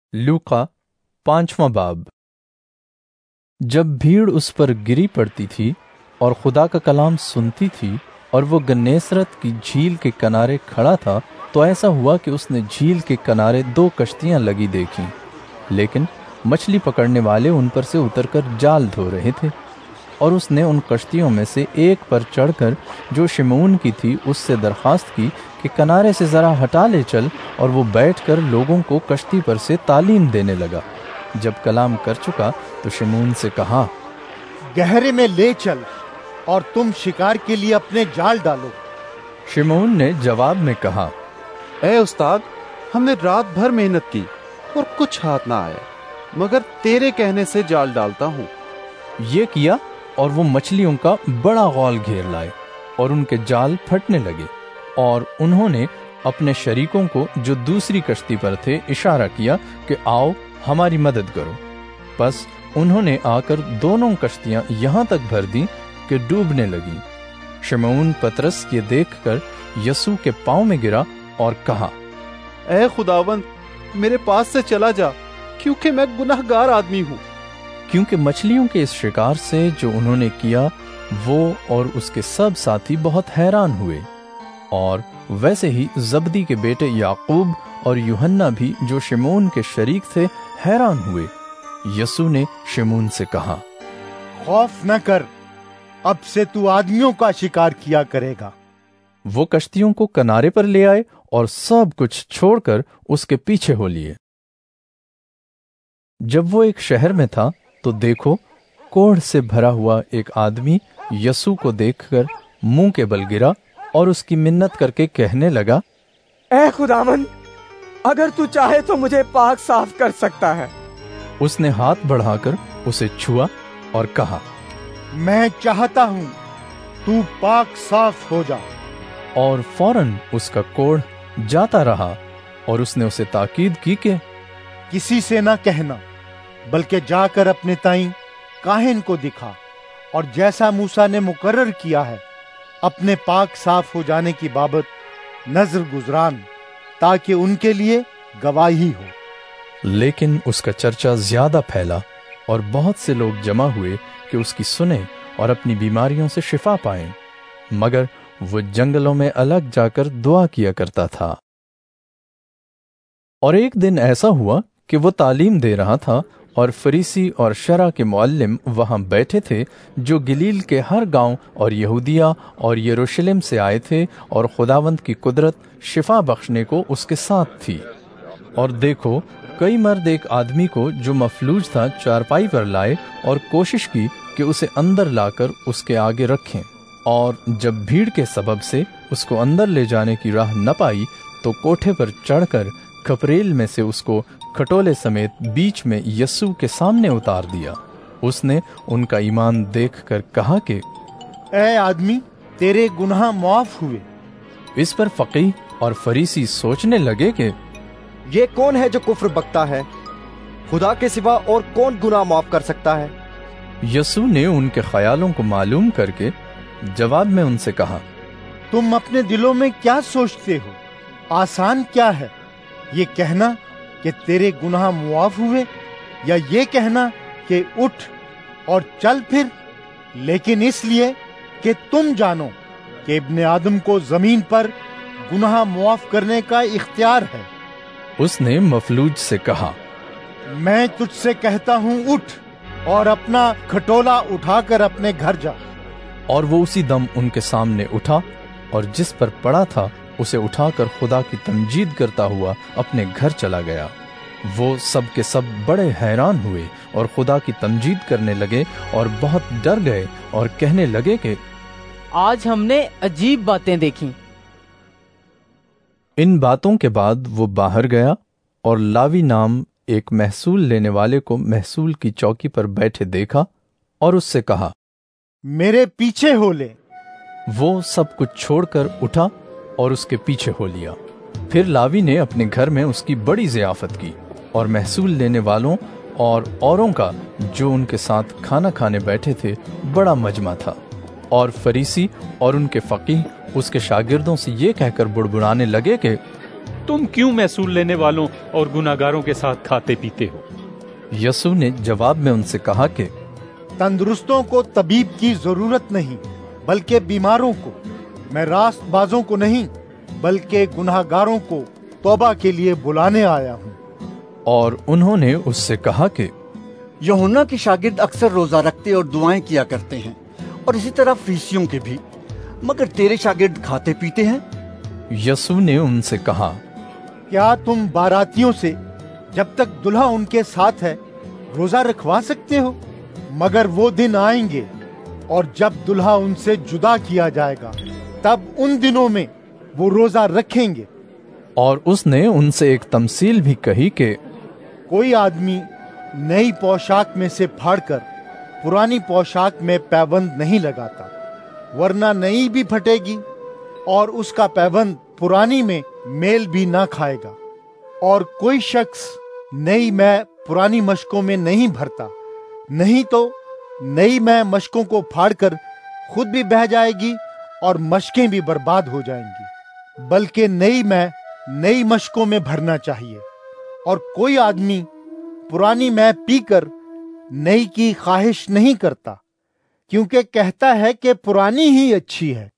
लूका 5वां बाब। जब भीड़ उस पर गिरी पड़ती थी और खुदा का कलाम सुनती थी और वो गन्नेसरत की झील के किनारे खड़ा था, तो ऐसा हुआ कि उसने झील के किनारे 2 कश्तियां लगी देखीं, लेकिन मछली पकड़ने वाले उन पर से उतरकर जाल धो रहे थे। और उसने उन कश्तियों में से एक पर चढ़कर, जो शिमोन की थी, उससे दरखास्त की कि किनारे से जरा हटा ले चल, और वो बैठकर लोगों को कश्ती पर से तालीम देने लगा। जब कलाम कर चुका तो शिमोन से कहा, गहरे में ले चल और तुम शिकार के लिए अपने जाल डालो। शिमोन ने जवाब में कहा, ए उस्ताद, हमने रात भर मेहनत की और कुछ हाथ ना आया, मगर तेरे कहने से जाल डालता हूँ। ये किया और वो मछलियों का बड़ा गौल घेर लाए और उनके जाल फटने लगे। और उन्होंने अपने शरीकों को जो दूसरी कश्ती पर थे इशारा किया कि आओ हमारी मदद करो। बस उन्होंने आकर दोनों कश्तियां यहाँ तक भर दी कि डूबने लगी। शिमोन पतरस ये देखकर यसू के पांव में गिरा और कहा, ए खुदावंद, मेरे पास से चला जा, क्योंकि मैं गुनाहगार आदमी हूँ। क्योंकि मछलियों के इस शिकार से जो उन्होंने किया, वो और उसके सब साथी बहुत हैरान हुए। और वैसे ही जब्दी के बेटे याकूब और यूहन्ना भी, जो शिमोन के शरीक थे, हैरान हुए। यसू ने शिमोन से कहा, खौफ न कर, अब से तू आदमियों का शिकार किया करेगा। वो कश्तियों को किनारे पर ले आए और सब कुछ छोड़कर उसके पीछे हो लिए। जब वो एक शहर में था तो देखो, कोढ़ से भरा हुआ एक आदमी यसू को देखकर मुंह के बल गिरा और उसकी मिन्नत करके कहने लगा, ऐ खुदावन, अगर तू चाहे तो मुझे पाक साफ कर सकता है। उसने हाथ बढ़ाकर उसे छुआ और कहा, मैं चाहता हूं, तू पाक साफ हो जा। और फौरन उसका कोढ़ जाता रहा। और उसने उसे ताकीद की कि किसी से ना कहना, बल्कि जाकर अपने ताईं काहिन को दिखा, और जैसा मूसा ने मुकर्रर किया है, अपने पाक साफ हो जाने की बाबत नजर गुजरान, ताकि उनके लिए गवाही हो। लेकिन उसका चर्चा ज्यादा फैला और बहुत से लोग जमा हुए कि उसकी सुने और अपनी बीमारियों से शिफा पाएं। मगर वो जंगलों में अलग जाकर दुआ किया करता था। और एक दिन ऐसा हुआ कि वो तालीम दे रहा था, और फरीसी और शरा के मुअल्लिम वहां बैठे थे, जो गलील के हर गांव और यहूदिया और यरूशलेम से आए थे, और खुदावंद की कुदरत शिफा बख्शने को उसके साथ थी। और देखो, कई मर्द एक आदमी को जो मफलूज था चारपाई पर लाए और कोशिश की कि उसे अंदर लाकर उसके आगे रखें। और जब भीड़ के सबब से उसको अंदर ले जाने की राह न पाई, तो कोठे पर चढ़कर खपरेल में से उसको खटोले समेत बीच में यसू के सामने उतार दिया। उसने उनका ईमान देखकर कहा कि ऐ आदमी, तेरे गुनाह माफ हुए। इस पर फकीह और फरीसी सोचने लगे कि ये कौन है जो कुफ्र बकता है? खुदा के सिवा और कौन गुनाह माफ कर सकता है? यसू ने उनके ख्यालों को मालूम करके जवाब में उनसे कहा, तुम अपने दिलों में क्या सोचते हो? आसान क्या है, ये कहना कि तेरे गुनाह मुआफ हुए, या ये कहना कि उठ और चल फिर? लेकिन इसलिए कि तुम जानो कि इब्ने आदम को जमीन पर गुनाह मुआफ करने का इख्तियार है। उसने मफलूज से कहा, मैं तुझसे कहता हूं, उठ और अपना खटोला उठाकर अपने घर जा। और वो उसी दम उनके सामने उठा, और जिस पर पड़ा था उसे उठाकर खुदा की तमजीद करता हुआ अपने घर चला गया। वो सब के सब बड़े हैरान हुए और खुदा की तमजीद करने लगे, और बहुत डर गए और कहने लगे कि आज हमने अजीब बातें देखी। इन बातों के बाद वो बाहर गया और लावी नाम एक महसूल लेने वाले को महसूल की चौकी पर बैठे देखा और उससे कहा, मेरे पीछे हो ले। वो सब कुछ छोड़कर उठा और उसके पीछे हो लिया। फिर लावी ने अपने घर में उसकी बड़ी ज़ियाफत की, और महसूल लेने वालों और औरों का जो उनके साथ खाना खाने बैठे थे बड़ा मजमा था। और फरीसी और उनके फकीह उसके शागिर्दों से ये कहकर बुड़बुड़ाने लगे कि तुम क्यों महसूल लेने वालों और गुनाहगारों के साथ खाते पीते हो? यसू ने जवाब में उनसे कहा कि तंदुरुस्तों को तबीब की जरूरत नहीं, बल्कि बीमारों को। मैं रास्तबाजों को नहीं, बल्कि गुनाहगारों को तौबा के लिए बुलाने आया हूँ। और उन्होंने उससे कहा कि यूहन्ना के शागिर्द अक्सर रोजा रखते और दुआएं किया करते हैं, और इसी तरह फरीसियों के भी, मगर तेरे शागिर्द खाते पीते हैं। यसू ने उनसे कहा, क्या तुम बारातियों से जब तक दुल्हा उनके साथ है रोजा रखवा सकते हो? मगर वो दिन आएंगे और जब दुल्हा उनसे जुदा किया जाएगा, तब उन दिनों में वो रोजा रखेंगे। और उसने उनसे एक तमसील भी कही कि कोई आदमी नई पोशाक में से फाड़कर पुरानी पोशाक में पैबंद नहीं लगाता, वरना नई भी फटेगी और उसका पैबंद पुरानी में मेल भी ना खाएगा। और कोई शख्स नई मैं पुरानी मशकों में नहीं भरता, नहीं तो नई मैं मशकों को फाड़कर खुद भी बह जाएगी और मशकें भी बर्बाद हो जाएंगी। बल्कि नई मैं नई मशकों में भरना चाहिए। और कोई आदमी पुरानी मैं पीकर नई की ख्वाहिश नहीं करता, क्योंकि कहता है कि पुरानी ही अच्छी है।